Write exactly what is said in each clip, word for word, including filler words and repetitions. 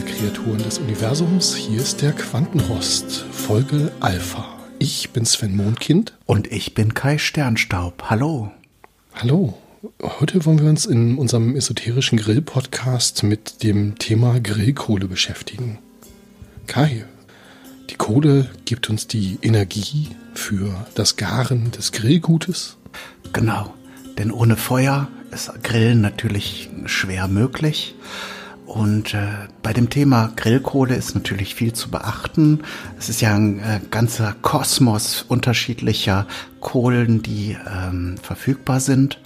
Kreaturen des Universums. Hier ist der Quantenrost, Folge Alpha. Ich bin Sven Mondkind. Und ich bin Kai Sternstaub. Hallo. Hallo. Heute wollen wir uns in unserem esoterischen Grill-Podcast mit dem Thema Grillkohle beschäftigen. Kai, die Kohle gibt uns die Energie für das Garen des Grillgutes. Genau, denn ohne Feuer ist Grillen natürlich schwer möglich. Und äh, bei dem Thema Grillkohle ist natürlich viel zu beachten. Es ist ja ein äh, ganzer Kosmos unterschiedlicher Kohlen, die ähm, verfügbar sind.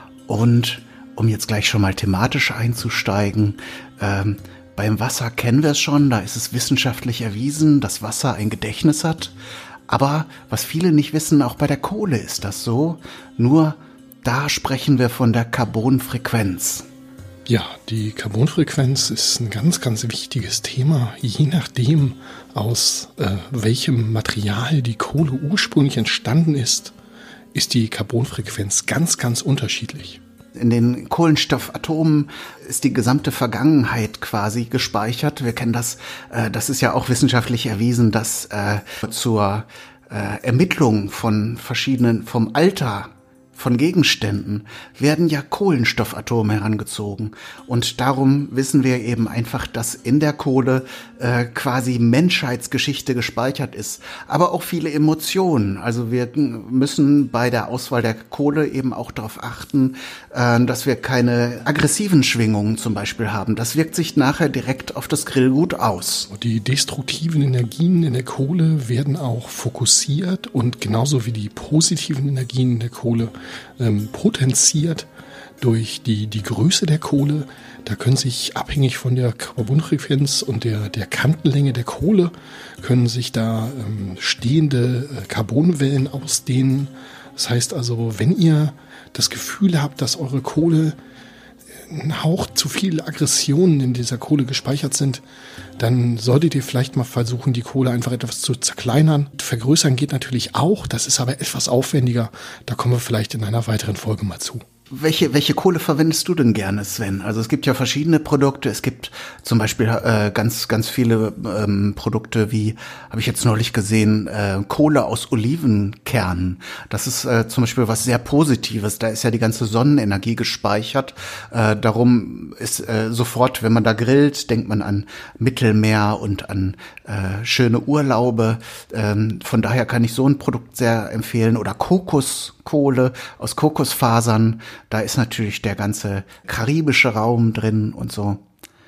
Und um jetzt gleich schon mal thematisch einzusteigen, ähm, beim Wasser kennen wir es schon, da ist es wissenschaftlich erwiesen, dass Wasser ein Gedächtnis hat. Aber was viele nicht wissen, auch bei der Kohle ist das so, nur da sprechen wir von der Carbonfrequenz. Ja, die Carbonfrequenz ist ein ganz, ganz wichtiges Thema. Je nachdem, aus äh, welchem Material die Kohle ursprünglich entstanden ist, ist die Carbonfrequenz ganz, ganz unterschiedlich. In den Kohlenstoffatomen ist die gesamte Vergangenheit quasi gespeichert. Wir kennen das, äh, das ist ja auch wissenschaftlich erwiesen, dass äh, zur äh, Ermittlung von verschiedenen, vom Alter von Gegenständen werden ja Kohlenstoffatome herangezogen. Und darum wissen wir eben einfach, dass in der Kohle äh, quasi Menschheitsgeschichte gespeichert ist. Aber auch viele Emotionen. Also wir müssen bei der Auswahl der Kohle eben auch darauf achten, äh, dass wir keine aggressiven Schwingungen zum Beispiel haben. Das wirkt sich nachher direkt auf das Grillgut aus. Die destruktiven Energien in der Kohle werden auch fokussiert und genauso wie die positiven Energien in der Kohle Ähm, potenziert durch die, die Größe der Kohle. Da können sich abhängig von der Carbonfrequenz und der, der Kantenlänge der Kohle können sich da ähm, stehende äh, Carbonwellen ausdehnen. Das heißt also, wenn ihr das Gefühl habt, dass eure Kohle ein Hauch zu viele Aggressionen in dieser Kohle gespeichert sind, dann solltet ihr vielleicht mal versuchen, die Kohle einfach etwas zu zerkleinern. Vergrößern geht natürlich auch, das ist aber etwas aufwendiger. Da kommen wir vielleicht in einer weiteren Folge mal zu. Welche, welche Kohle verwendest du denn gerne, Sven? Also es gibt ja verschiedene Produkte. Es gibt zum Beispiel äh, ganz, ganz viele ähm, Produkte wie, habe ich jetzt neulich gesehen, äh, Kohle aus Olivenkernen. Das ist äh, zum Beispiel was sehr Positives. Da ist ja die ganze Sonnenenergie gespeichert. Äh, darum ist äh, sofort, wenn man da grillt, denkt man an Mittelmeer und an äh, schöne Urlaube. Ähm, von daher kann ich so ein Produkt sehr empfehlen. Oder Kokoskohle aus Kokosfasern. Da ist natürlich der ganze karibische Raum drin und so.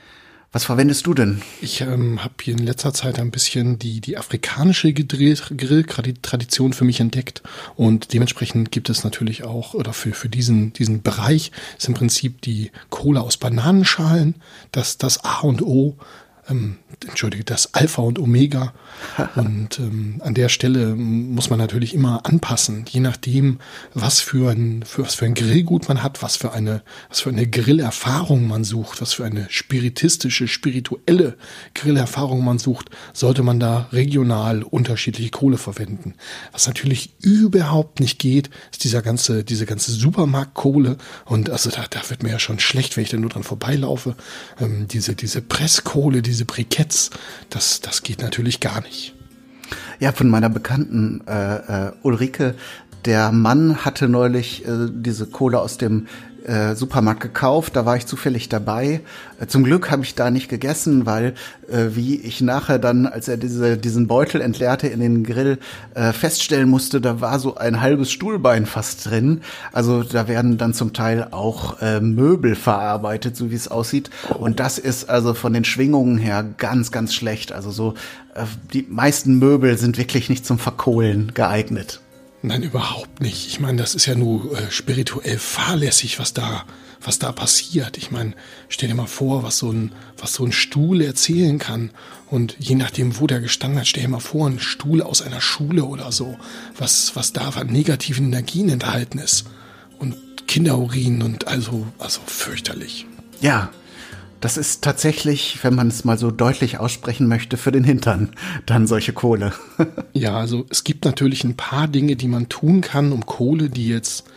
Was verwendest du denn? Ich ähm, habe hier in letzter Zeit ein bisschen die, die afrikanische Grilltradition für mich entdeckt. Und dementsprechend gibt es natürlich auch, oder für, für diesen, diesen Bereich ist im Prinzip die Kohle aus Bananenschalen, das, das A und O. Ähm, Entschuldige, das Alpha und Omega. Und ähm, an der Stelle muss man natürlich immer anpassen, je nachdem, was für ein, für was für ein Grillgut man hat, was für eine, was für eine Grillerfahrung man sucht, was für eine spiritistische, spirituelle Grillerfahrung man sucht, sollte man da regional unterschiedliche Kohle verwenden. Was natürlich überhaupt nicht geht, ist dieser ganze, diese ganze Supermarktkohle. Und also da, da wird mir ja schon schlecht, wenn ich da nur dran vorbeilaufe. Ähm, diese, diese Presskohle, diese Briketts, das, das geht natürlich gar nicht. Ja, von meiner Bekannten äh, äh, Ulrike, der Mann hatte neulich äh, diese Kohle aus dem äh, Supermarkt gekauft, da war ich zufällig dabei. Äh, zum Glück habe ich da nicht gegessen, weil äh, wie ich nachher dann, als er diese, diesen Beutel entleerte in den Grill, äh, feststellen musste, da war so ein halbes Stuhlbein fast drin. Also da werden dann zum Teil auch äh, Möbel verarbeitet, so wie es aussieht. Und das ist also von den Schwingungen her ganz, ganz schlecht. Also so äh, die meisten Möbel sind wirklich nicht zum Verkohlen geeignet. Nein, überhaupt nicht. Ich meine, das ist ja nur äh, spirituell fahrlässig, was da, was da passiert. Ich meine, stell dir mal vor, was so ein, was so ein Stuhl erzählen kann. Und je nachdem, wo der gestanden hat, stell dir mal vor, ein Stuhl aus einer Schule oder so, was, was da an negativen Energien enthalten ist. Und Kinderurin und also, also fürchterlich. Ja. Das ist tatsächlich, wenn man es mal so deutlich aussprechen möchte, für den Hintern dann solche Kohle. Ja, also es gibt natürlich ein paar Dinge, die man tun kann, um Kohle, die jetzt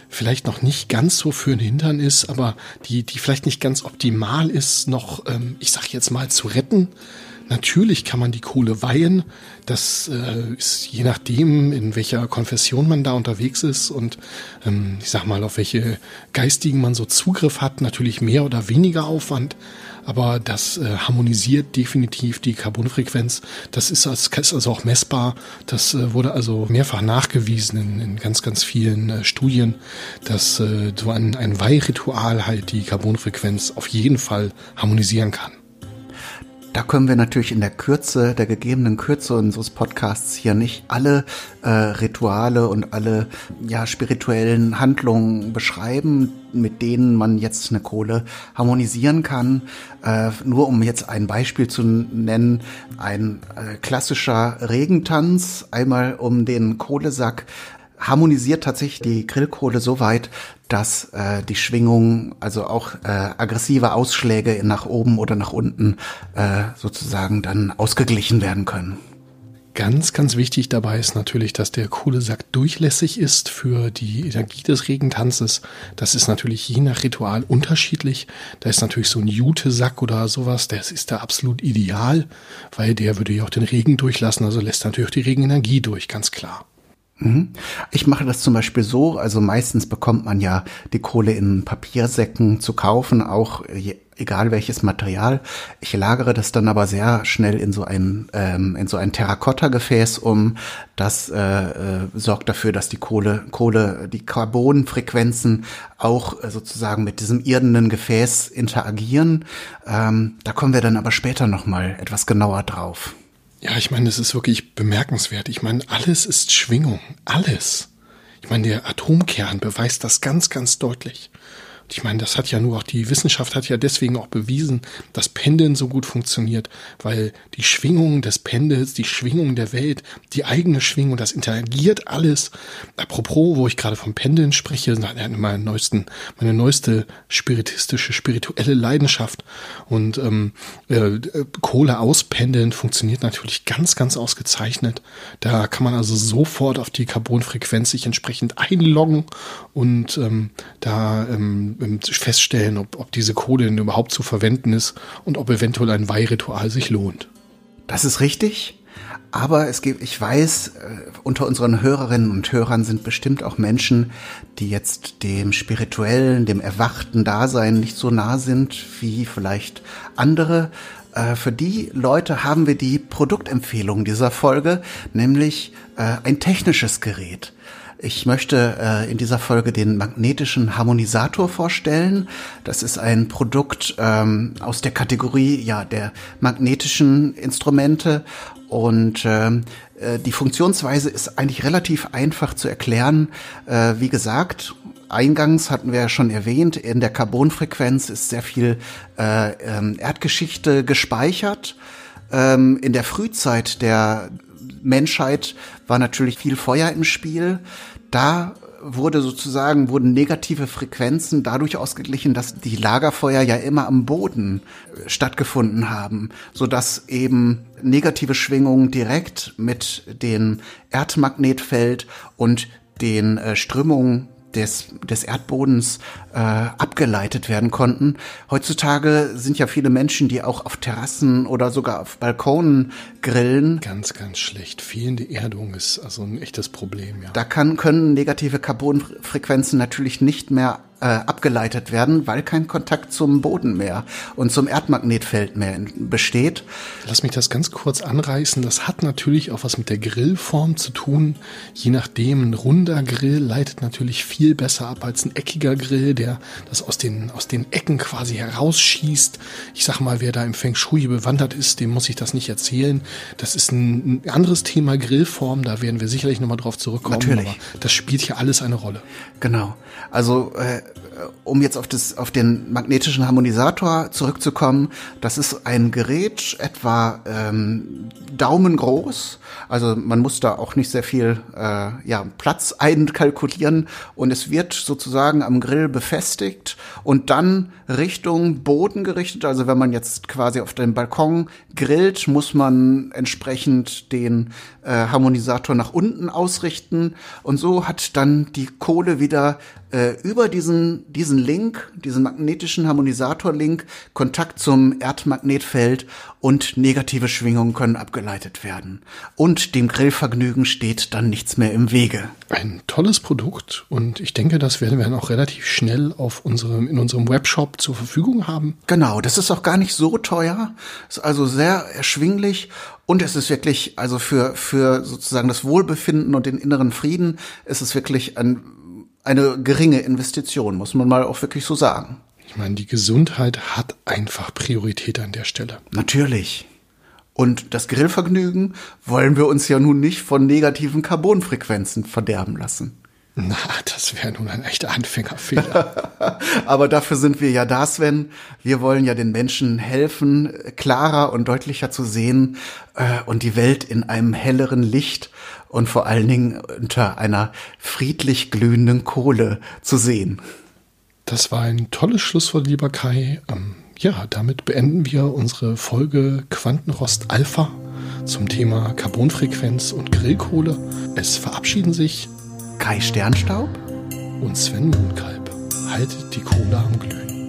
vielleicht noch nicht ganz so für den Hintern ist, aber die, die vielleicht nicht ganz optimal ist, noch, ähm, ich sag jetzt mal, zu retten. Natürlich kann man die Kohle weihen. Das äh, ist je nachdem, in welcher Konfession man da unterwegs ist und ähm, ich sag mal, auf welche Geistigen man so Zugriff hat, natürlich mehr oder weniger Aufwand. Aber das äh, harmonisiert definitiv die Carbonfrequenz. Das ist, ist also auch messbar. Das äh, wurde also mehrfach nachgewiesen in, in ganz, ganz vielen äh, Studien, dass äh, so ein, ein Weihritual halt die Carbonfrequenz auf jeden Fall harmonisieren kann. Da können wir natürlich in der Kürze, der gegebenen Kürze unseres Podcasts hier nicht alle äh, Rituale und alle ja spirituellen Handlungen beschreiben, mit denen man jetzt eine Kohle harmonisieren kann. Äh, nur um jetzt ein Beispiel zu nennen, ein äh, klassischer Regentanz, einmal um den Kohlesack, harmonisiert tatsächlich die Grillkohle so weit, dass äh, die Schwingung, also auch äh, aggressive Ausschläge nach oben oder nach unten äh, sozusagen dann ausgeglichen werden können. Ganz, ganz wichtig dabei ist natürlich, dass der Kohlesack durchlässig ist für die Energie des Regentanzes. Das ist natürlich je nach Ritual unterschiedlich. Da ist natürlich so ein Jute-Sack oder sowas, das ist da absolut ideal, weil der würde ja auch den Regen durchlassen, also lässt natürlich auch die Regenenergie durch, ganz klar. Ich mache das zum Beispiel so, also meistens bekommt man ja die Kohle in Papiersäcken zu kaufen, auch egal welches Material. Ich lagere das dann aber sehr schnell in so ein ähm, in so ein Terrakotta-Gefäß um. Das äh, äh, sorgt dafür, dass die Kohle, Kohle, die Carbonfrequenzen auch äh, sozusagen mit diesem irdenen Gefäß interagieren. Ähm, da kommen wir dann aber später nochmal etwas genauer drauf. Ja, ich meine, das ist wirklich bemerkenswert. Ich meine, alles ist Schwingung. Alles. Ich meine, der Atomkern beweist das ganz, ganz deutlich. Ich meine, das hat ja nur auch, die Wissenschaft hat ja deswegen auch bewiesen, dass Pendeln so gut funktioniert, weil die Schwingung des Pendels, die Schwingung der Welt, die eigene Schwingung, das interagiert alles. Apropos, wo ich gerade vom Pendeln spreche, meine, neuesten, meine neueste spiritistische, spirituelle Leidenschaft und ähm, äh, Kohle auspendeln funktioniert natürlich ganz, ganz ausgezeichnet. Da kann man also sofort auf die Carbonfrequenz sich entsprechend einloggen und ähm, da ähm, feststellen, ob, ob diese Kohle denn überhaupt zu verwenden ist und ob eventuell ein Weihritual sich lohnt. Das ist richtig, aber es gibt, ich weiß, unter unseren Hörerinnen und Hörern sind bestimmt auch Menschen, die jetzt dem spirituellen, dem erwachten Dasein nicht so nah sind wie vielleicht andere. Für die Leute haben wir die Produktempfehlung dieser Folge, nämlich ein technisches Gerät. Ich möchte äh, in dieser Folge den magnetischen Harmonisator vorstellen. Das ist ein Produkt ähm, aus der Kategorie ja der magnetischen Instrumente und ähm, äh, die Funktionsweise ist eigentlich relativ einfach zu erklären. Äh, wie gesagt, eingangs hatten wir ja schon erwähnt, in der Carbonfrequenz ist sehr viel äh, ähm, Erdgeschichte gespeichert. Ähm, in der Frühzeit der Menschheit war natürlich viel Feuer im Spiel. Da wurde sozusagen, wurden negative Frequenzen dadurch ausgeglichen, dass die Lagerfeuer ja immer am Boden stattgefunden haben, sodass eben negative Schwingungen direkt mit dem Erdmagnetfeld und den äh, Strömungen des, des Erdbodens äh, abgeleitet werden konnten. Heutzutage sind ja viele Menschen, die auch auf Terrassen oder sogar auf Balkonen grillen. Ganz, ganz schlecht. Fehlende Erdung ist also ein echtes Problem, ja. Da kann, können negative Carbonfrequenzen natürlich nicht mehr äh, abgeleitet werden, weil kein Kontakt zum Boden mehr und zum Erdmagnetfeld mehr besteht. Lass mich das ganz kurz anreißen. Das hat natürlich auch was mit der Grillform zu tun. Je nachdem, ein runder Grill leitet natürlich viel besser ab als ein eckiger Grill, der das aus den, aus den Ecken quasi herausschießt. Ich sag mal, wer da im Feng Shui bewandert ist, dem muss ich das nicht erzählen. Das ist ein, ein anderes Thema Grillform, da werden wir sicherlich nochmal drauf zurückkommen. Natürlich. Aber das spielt hier alles eine Rolle. Genau. Also äh, um jetzt auf das, auf den magnetischen Harmonisator zurückzukommen, das ist ein Gerät etwa ähm, daumengroß. Also man muss da auch nicht sehr viel äh, ja, Platz einkalkulieren und es wird sozusagen am Grill befestigt und dann Richtung Boden gerichtet. Also wenn man jetzt quasi auf dem Balkon grillt, muss man entsprechend den äh, Harmonisator nach unten ausrichten und so hat dann die Kohle wieder äh, über diesen diesen Link, diesen magnetischen Harmonisator-Link Kontakt zum Erdmagnetfeld und negative Schwingungen können abgeleitet werden. Und dem Grillvergnügen steht dann nichts mehr im Wege. Ein tolles Produkt und ich denke, das werden wir dann auch relativ schnell auf unserem, in unserem Webshop zur Verfügung haben. Genau, das ist auch gar nicht so teuer, ist also sehr erschwinglich und es ist wirklich, also für, für sozusagen das Wohlbefinden und den inneren Frieden ist es wirklich ein eine geringe Investition, muss man mal auch wirklich so sagen. Ich meine, die Gesundheit hat einfach Priorität an der Stelle. Natürlich. Und das Grillvergnügen wollen wir uns ja nun nicht von negativen Carbonfrequenzen verderben lassen. Na, das wäre nun ein echter Anfängerfehler. Aber dafür sind wir ja da, Sven. Wir wollen ja den Menschen helfen, klarer und deutlicher zu sehen äh, und die Welt in einem helleren Licht und vor allen Dingen unter einer friedlich glühenden Kohle zu sehen. Das war ein tolles Schlusswort, lieber Kai. Ähm, ja, damit beenden wir unsere Folge Quantenrost Alpha zum Thema Carbonfrequenz und Grillkohle. Es verabschieden sich Kai Sternstaub und Sven Mohnkalb. Haltet die Kohle am Glühen.